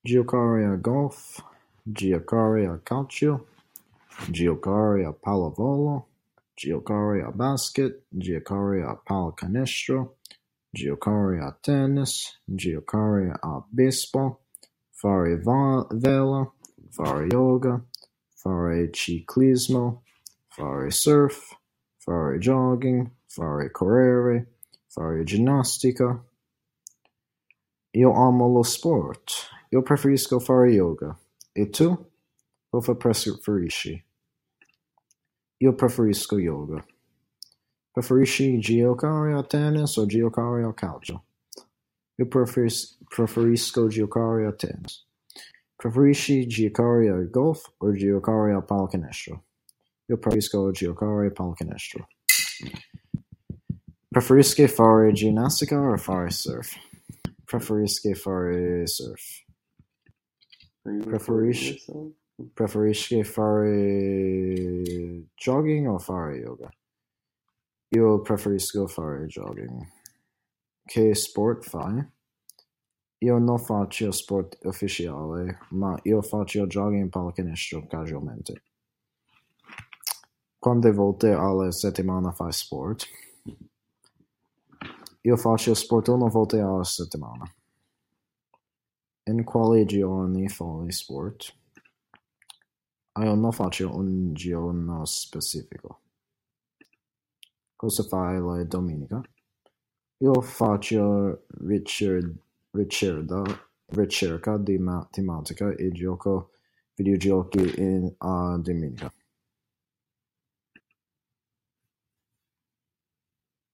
Giocare a golf, giocare a calcio, giocare a pallavolo, giocare a basket, giocare a pallacanestro, giocare a tennis, giocare a baseball, fare vela, fare yoga, fare ciclismo, fare surf, fare jogging, fare correre, fare ginnastica. Io amo lo sport. Io preferisco fare yoga. E tu? Cosa preferisci? Io preferisco yoga. Preferisci giocare a tennis o giocare a calcio? Io preferisco giocare a tennis. Preferisci giocare a golf o giocare a pallacanestro? Io preferisco giocare a pallacanestro. Preferisci fare ginnastica o fare surf? Preferisci fare surf. Preferisci fare jogging o fare yoga? Io preferisco fare jogging. Che sport fai? Io non faccio sport ufficiale, ma io faccio jogging in pallacanestro casualmente. Quante volte alla settimana fai sport? Io faccio sport una volta alla settimana. In quali giorni fai sport? Io non faccio un giorno specifico. Cosa fai la domenica? Io faccio ricerca di matematica e gioco videogiochi a domenica.